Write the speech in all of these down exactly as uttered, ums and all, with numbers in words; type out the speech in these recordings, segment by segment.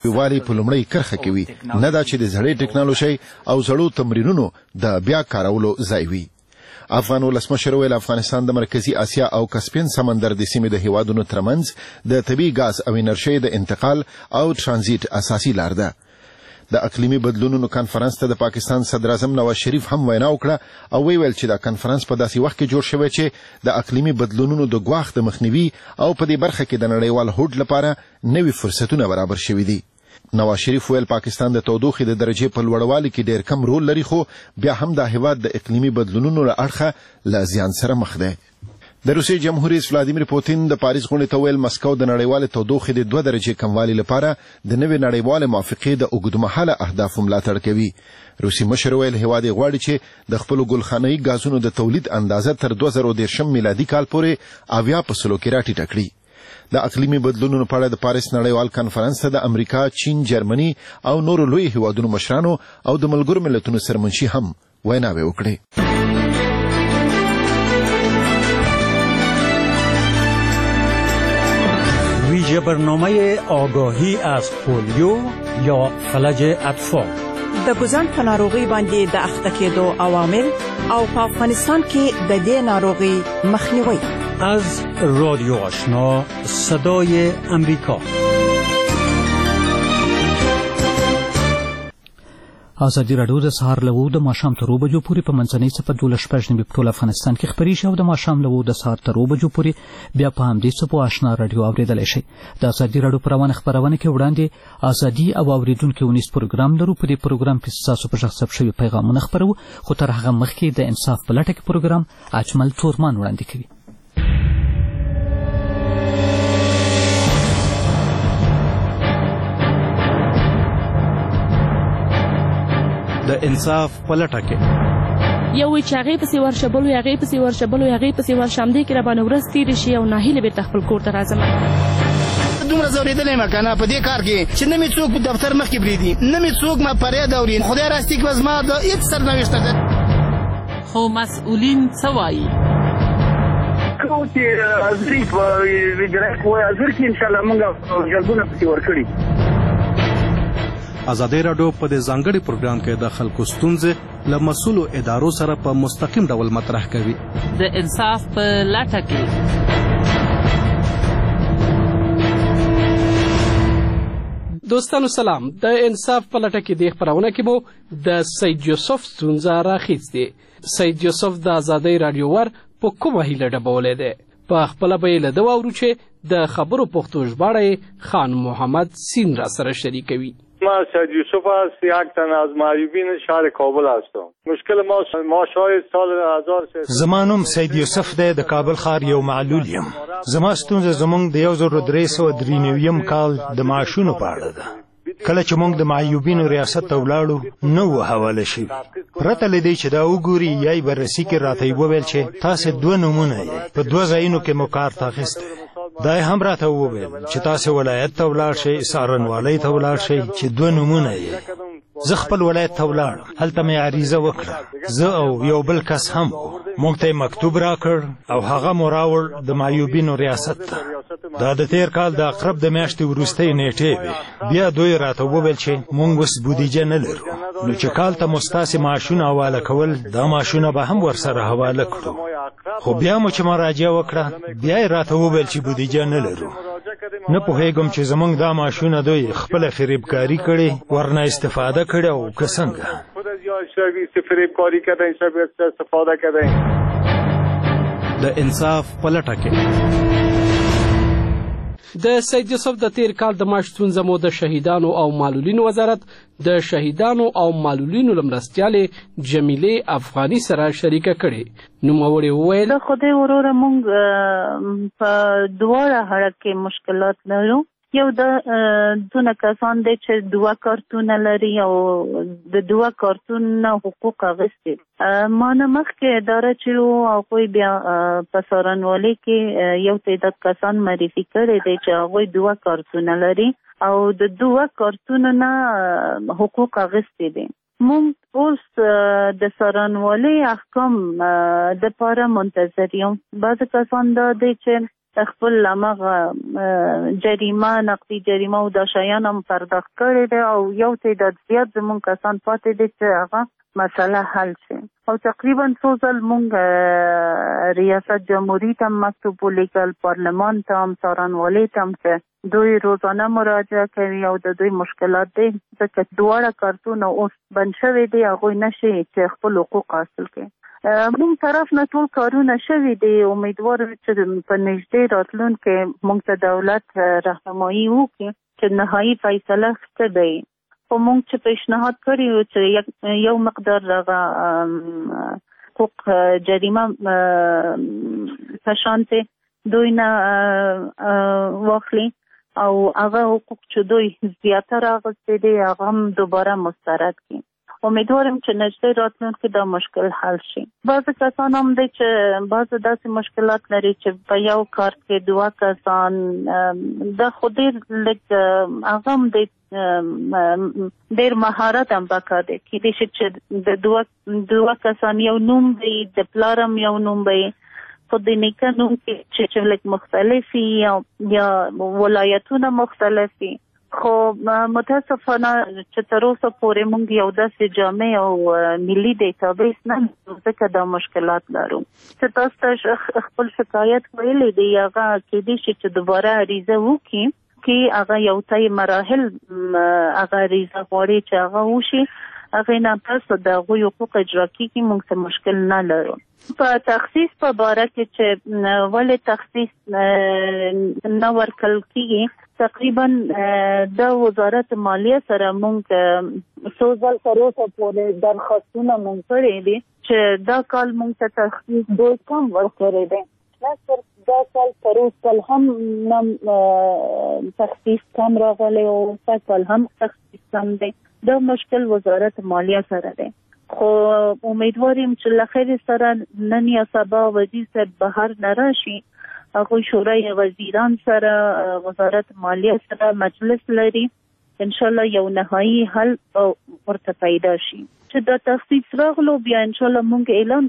والی په لومړی کرخه کې وي، نه دا چې د زړې ټکنالوژي او زړو تمرینونو د بیا کارولو ځای وي. افغان ولسمشر ویل افغانستان د مرکزی اسیا او کسپین سمندر د سیمې د هیوادونو ترمنځ د طبیعي ګاز او انرژي د انتقال او ترانزیت اساسي لار ده. د اقلیمي بدلونونو کانفرنس ته د پاکستان صدر اعظم نواز شریف هم وینا وکړه او ویل چې دا کانفرنس په داسې وخت کې جوړ شوی چې د اقلیمي بدلونونو د ګواښ د مخنیوي او په دې برخه کې د نړیوال هوډ لپاره نوي فرصتونه برابر شوي دي. نواز شریف ویل پاکستان د تودوخې د درجې په لوړوالي کې ډېر کم رول لري، خو بیا هم دا هیواد د اقلیمي بدلونونو له اړخه له زیان سره مخ دی. د روسیې جمهور رئیس ولادیمیر پوتین د پاریس غونډې ته ویل مسکو د نړیوالې تودوخې د دوه درجې کموالي لپاره د نوې نړیوالې موافقې د اوږدمهاله اهدافو ملاتړ کوي. روسي مشر ویل هیواد یې غواړي چې د خپلو ګلخانهیي ګازونو د تولید اندازه تر دوه زره دېرشم میلادي کال پورې اویا په سلو کې راټیټه کړي. د اقلیمي بدلونونو په اړه د پاریس نړیوال کانفرنس ته د امریکا، چین، جرمني او نورو لوی هیوادونو مشرانو او د ملګرو ملتونو سرمنشي هم ویناوې وکړې. ویژه برنامه آگاهی از پولیو یا فلج اطفال د ګوزن په ناروغي باندې د اخته کېدو عوامل او په افغانستان کې د دې ناروغي مخنیوي از رادیو آشنا صدای امریکا. ازادي راډیو د سهار له اوو د ماښام تر اوو بجو پورې په منځنۍ څپه دولس شپږ نوي په ټول افغانستان کې خپرې شي او د ماښام له اوو د سهار تر اوو بجو پورې بیا په همدې څپو آشنا راډیو اورېدلی شئ. د ازادي راډیو په روانه خپرونه کې وړاندې ازادي او اورېدونکي ونیز پروګرام لرو. په دې پروګرام کې ستاسو په غږ ثبت شوي پیغامونه خپروو، خو تر هغه مخکې د انصاف په لټه کې پروګرام اجمل تورمان وړاندې کوي. د انصاف په لټه کې یو وی چې هغې پسې ورشه، بل وی هغې پسې ورشه، بل وی هغې پسې ورشه، همدې کې راباندې ورځ تېرې شي او ناهیلې بېرته خپل کور ته راځم. دومره ځورېدلی یم که نه په دې کار کې چې نه مې څوک په دفتر مخکې پرېږدي، نه مې څوک ما فریاد اوري. خدای راستي کړه زما د هېڅ سرنوشته ده. خو مسؤلین څه وایي؟ کوم چې حاضري په وجرایت وایي حاضر کړي انشاءالله موږ جلبونه پسې ورکړي. ازادي راډیو په دې ځانګړي پروګرام کې د خلکو ستونزې له مسؤلو ادارو سره په مستقیم ډول مطرح کوي. د انصاف په لټه کې. دوستانو سلام. د انصاف په لټه کې د خپرونه کې مو د سید یوسف ستونزه راخیستې. سید یوسف د ازادي راډیو ور په کومه هیله ډبولی دی؟ په خپله به یې له ده واورو چې د خبرو پښتو ژباړه خان محمد سین را سره شریکوي. من سید یوسف است، یک تن از معیوبین شهر کابل هستم. مشکل ما ما شاید سال هزار زمانم سید یوسف دی، د کابل ښار یو معلول یم. زما ستونزه زموږ د یو زر درې سوه درې نویم کال د معاشونو په اړه ده. کله چې موږ د معیوبینو ریاست ته ولاړو نه وو حواله شوي، پرته له دې چې دا وګوري یا یې بررسي کې راته یې وویل چې تاسې دوه نومونه یې په دوه ځایونو کې مو کارت اخیستی. دا یې هم راته وویل چې تاسې ولایت ته ولاړ شئ، څارنوالۍ ته ولاړ شئ چې دوه نومونه یې. زه خپل ولایت ته ولاړم، هلته مې عریضه وکړه، زه او یو بل کس هم و. موږ ته یې مکتوب راکړ او هغه مو راوړ د معیوبینو ریاست ته. دا د تیر کال د اقرب د میاشتې وروستۍ نیټې وې. بیا دوی راته وویل چې موږ اوس بودیجه نه لرو، نو چې کال ته مو ستاسې معاشونه حواله کول، دا معاشونه به هم ورسره حواله کړو. خو بیا مو چې مراجعه وکړه، بیا یې راته وویل چې بودیجه نه لرو. نه پوهېږم چې زموږ دا معاشونه دوی خپله فریبکاري کړې، ورنه استفاده کړې او که څنګه. د انصاف په لټه کې. د سید یوسف د تیر کال د معاش ستونزه مو د شهیدانو او معلولینو وزارت د شهیدانو او معلولینو له مرستیالې جمیلې افغاني سره شریکه کړې. نوموړې وویل د خدای وروره موږ په دواړه حالت کې مشکلات لرو. یو د دونه کسان دی چې دوه کارتونه لري او د دوه کارتون نه حقوق اخیستي. ما نه مخکې اداره چې وو هغوی بیا په څارنوالۍ کې یو تعداد کسان معرفي کړي دی چې هغوی دوه کارتونه لري او د دوه کارتونو نه حقوق اخیستي دي. موږ اوس د څارنوالۍ احکام دپاره منتظر یو. بعضې کسان دا دی چې خپل همغه جریمه نقدي جریمه او دا شیان هم پرداخت کړی دی او یو تعداد زیات زموږ کسان پاتې دي چې هغه مسله حل شي او تقریبا څو ځل موږ ریاست جمهوریت ته مکتوب ولیکل، پارلمان ته هم، څارنوالۍ ته هم چې دوی روزانه مراجعه کوي او د دوی مشکلات دي ځکه دواړه کارتونه اوس بند شوي دي، هغوی نشي چې خپل حقوق حاصل کړي. موږ طرف نه ټول کارونه شوي دي، امیدوار چې په نږدې راتلونکي موږ ته دولت راهنمایي وکړي چې نهایي فیصله څه دی. خو موږ چې پیشنهاد کړی و چې یو مقدار هغه حقوق جریمه په شانتې دوی نه واخلي او هغه حقوق چې دوی زیاتره اخیستي دي هغه هم دوباره مسترد کړي. امیدوارم چې نږدې راتلونکي دا مشکل حل شي. بعضې کسان هم دی چې بعضې داسې مشکلات لري چې په یو کار کې دوه کسان، دا خو ډېر لږ هغه هم دی ډېر مهارت هم پکار دی. کیدای شي چې د دوه دوه کسان یو نوم وي، د پلار هم یو نوم وي، خو د نیکه نوم کې چې لږ مختلف وي یا ولایتونه مختلف وي. خو متاسفانه چې تر اوسه پورې موږ یو داسې جامع او ملي ډیټابیس نه لرو، ځکه دا مشکلات لرو. چې تاسو ته خپل شکایت ویلی دی هغه کیدای شي چې دوباره عریضه وکړي کې هغه یو ځای مراحل هغه عریضه غواړي چې هغه وشي، هغې نه پس د هغوی حقوق اجرا کېږي، موږ څه مشکل نه لرو. په تخصیص په باره کې چې ولې تخصیص نه ورکول کېږي، تقریبا د وزارت مالیه سره موږ څو ځل تر اوسه پورې درخواستونه موږ کړي دي چې دا کال موږ ته تخصیص ډېر کم ورکړی دی. نه صرف دا کال تر اوسه هم تخصیص کم راغلی او دا کال هم تخصیص کم دی. دا مشکل وزارت مالیه سره دی. خو امیدواریم چې له خیر سره نن یا سبا وزیر صاحب بهر نه راشي، هغوی شورای وزیران سره وزارت مالیه سره مجلس لري، انشاءالله یو نهایی حل ورته پیدا شي. چې دا تخصیص راغلو بیا انشاءالله موږ اعلان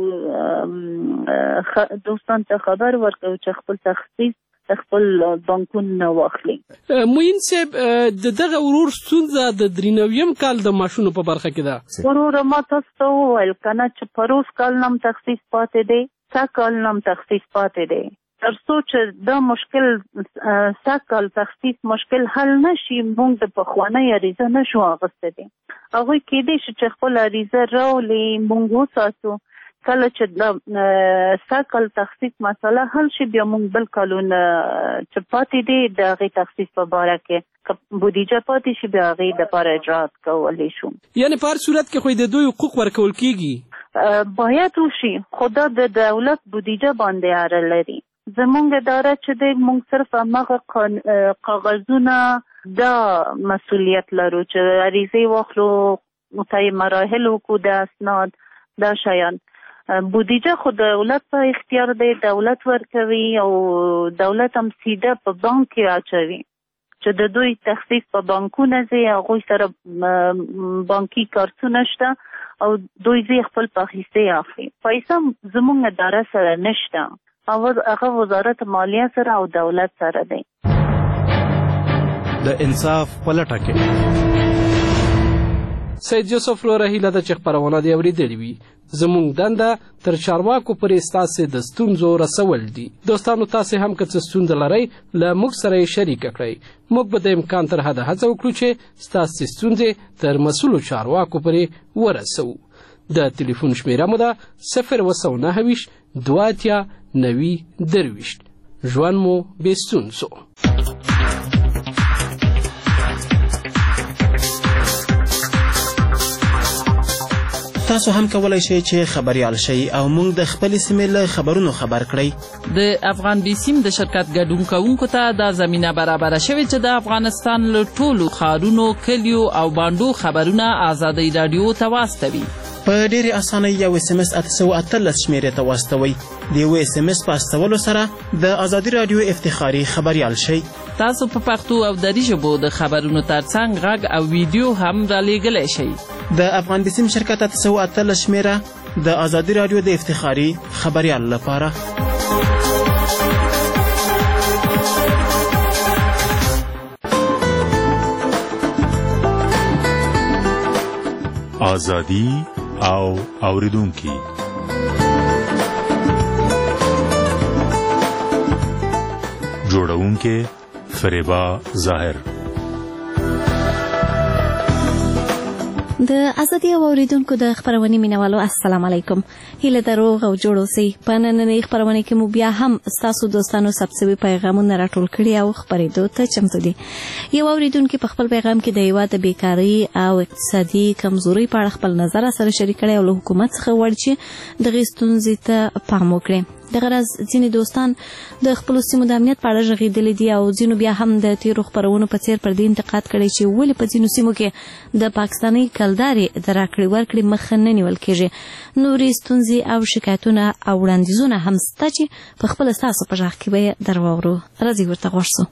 کوو، دوستان ته خبر ورکوو چې خپل تخصیص خپل بانکونه واخلي. موین صاحب د دغه ورور ستونزه د درینویم کال د معاشونو په برخه کې ده. ورور ما تاسو ته وویل که نه چې پروس کال نم تخصیص پاتې دی، سږ کال نم تخصیص پاتې دی. تر څو چې دا مشکل سږ کال تخصیص مشکل حل نشي، موږ د پخوانۍ عریضه نشو اخیستی. هغوی کیدای شي چې خپل عریضه راولي، موږ وساتو، کله چې د سږ کال تخصیص مسله حل شي بیا موږ بل کالونه چې پاتې دي د هغې تخصیص په باره کې که بودیجه پاتې شي بیا هغې دپاره اجرات کولی شو. یعنې په هر صورت کې خو د دوی حقوق ورکول کېږي؟ باید وشي، خو دا د دولت بودیجه باندې اړه لري. زمونږ اداره چې دی موږ صرف همغه کاغذونه دا مسؤلیت لرو چې عریضې واخلو، متعی مراحل وکړو، د اسناد دا شیان. بودیجه خو دولت په اختیار دی، دولت ورکوي او دولت هم سیده په بانک کې اچوي چې د دوی تخصیص په بانکونه ځي، هغوی سره بانکي کارتونه شته او دوی ځي خپل په اخیستې اخلي. پیسه زموږ اداره سره نشته، هغه وزارت مالیه سره او دولت سره دی. د انصاف په لټه کې سید یوسف لوره هیله ده چې خپرونه دې اورېدلې وي. زموږ دنده تر چارواکو پورې ستاسې د ستونزو رسول دي. دوستانو تاسې هم که څه ستونزه لرئ له موږ سره یې شریکه کړئ. موږ به د امکان تر حده هڅه وکړو چې ستاسې ستونزې تر مسؤلو چارواکو پورې ورسوو. د تلیفون شمیره مو ده صفر اوه سوه نهه ویشت دوه اتیا نوي درویشت. ژوند مو بې ستونزو. تاسو هم کولای شئ چې خبریال شئ او موږ د خپلې سیمې له خبرونو خبر کړئ. د افغان بي سیم د شرکت ګډون کوونکو ته دا زمینه برابره شوې چې د افغانستان له ټولو ښارونو، کلیو او بانډو خبرونه ازادۍ راډیو ته واستوي. په ډېرې اسانۍ یو اس ام اس اته سوه اتلس شمېرې ته واستوئ. د یو اس ام اس په استولو سره د ازادي راډیو افتخاري خبریال شئ. تاسو په پښتو او دري ژبو د خبرونو ترڅنګ غږ او ویډیو هم رالیږلی شئ. د افغان بي سیم شرکت اته سوه اتلس شمېره د ازادي راډیو د افتخاري خبریال لپاره. ازادي او اوریدونکي. جوړونکي فریبا ظاهر. د ازادي او اوریدونکو د خبرونې مینوالو السلام علیکم. هیله دروغ او جوړ اوسئ. په نننۍ خبرونه کې مو بیا هم ستاسو دوستانو سبسوي پیغامونه راټول کړي او خبرېدو ته چمتو دي. یو اوریدونکي په خپل پیغام کې د هیواد د بیکاري او اقتصادي کمزوري په اړه خپل نظر سره شریک کړی او له حکومت څخه غواړي چې دغې ستونزې ته پام وکړي. دغه راز ځینې دوستان د خپلو سیمو د امنیت په اړه غږېدلي دي او ځینو بیا هم د تیرو خپرونو په څېر پر دې انتقاد کړی چې ولې په ځینو سیمو کې د پاکستاني کلدارې د راکړې ورکړې مخه نه نیول کېږي. نورې ستونزې او شکایتونه او وړاندیزونه هم شته چې په خپله ستاسو په غږ کې به یې در واورو. راځئ ورته غوږ شو.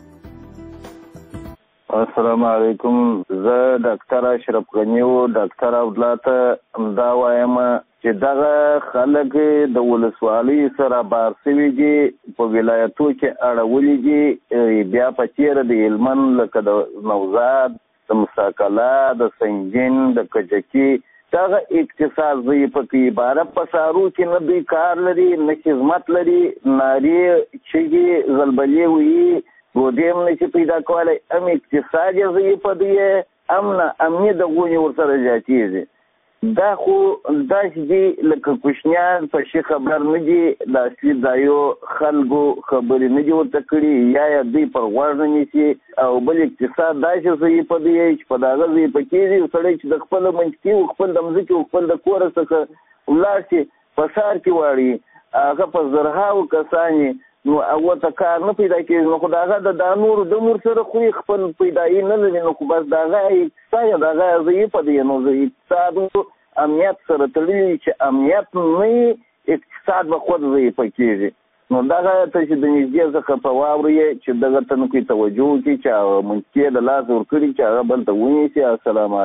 السلام علیکم. زه ډاکټر اشرف غني و ډاکټر عبدالله ته همدا وایم چې دغه خلک د ولسوالۍ سره بار سوي دي، په ولایتو کې اړولي دي، بیا په تېره د هلمند لکه د نوزاد، د مساکله، د سنګین، د کجکي دغه اقتصاد ضعیفه کوي. باره په سارو کې نه دوی کار لري، نه خدمت لري، نارې چغې زلبلې وي، ګودې هم نشي پیدا کولی. هم اقتصاد یې ضعیفه دی، هم نه امنیت د غونې ورسره زیاتېږي. دا خو داسې دي لکه کوچنیان په شي خبر نه دي، د اصلي ځایو خلکو خبرې نه دي ورته کړي، یا یې دوی پر غوږ نه نیسي. او بل اقتصاد داسې ضعیفه دی چې په دغه ضعیفه کېږي سړی چې د خپله منطقي او خپل د مځکې او خپل د کوره څخه ولاړ شي په ښار کې واړي، هغه په زرهاوو کسان نو هغه ته کار نه پیدا کېږي. نو خو د هغه د دا نورو د مور سره خو یې خپل پیدایي نه لري، نو خو بس د هغه اقتصاد د هغه ضعیفه دی. نو د اقتصاد امنیت سره تړلي چې امنیت نه اقتصاد به خود ضعیفه کېږي. نو دغه ته چې د نږدې څخه په واورئ چې دغه ته نو کوي توجه وکړي چې هغه منطقې د لاس ورکړي چې هغه بل ته ونیسي. السلام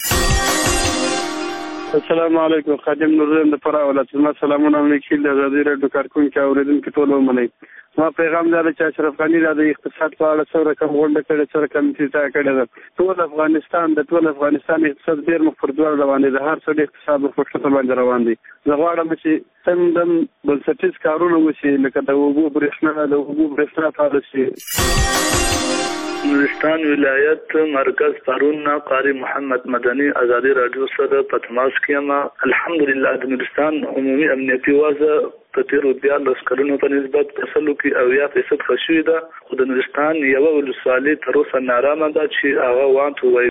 علیکم. السلام علیکم. خادم نورزم د فرا ولایت. ما سلامونه ولیکل د ازادي راډیو کارکونکو او اوریدونکو ټول ومنئ. ما پیغام دا چې اشرف غني د اقتصاد په اړه څو رقم غونډه کړې، څو رقم تیزه کړې ده. ټول افغانستان د ټول افغانستان اقتصاد ډېر مخ پر ځوړ روان دی، د هر څه اقتصاد په فکر باندې روان دی. زه غواړم چې سم دم بنسټیز کارونه وشي، لکه د اوبو برېښنا د اوبو برېښنا فعال شي. نورستان ولایت مرکز پرون قاری محمد مدني ازادي رادیو سره په تماس کې ما الحمدلله د نورستان عمومي امنیتي وضع په تیرو دیارلس کلونو په نسبت په سلو کې اویا فیصد ښه شوې ده، خو د نورستان یوه ولسوالۍ تر اوسه نارامه ده چې هغه وانت وایي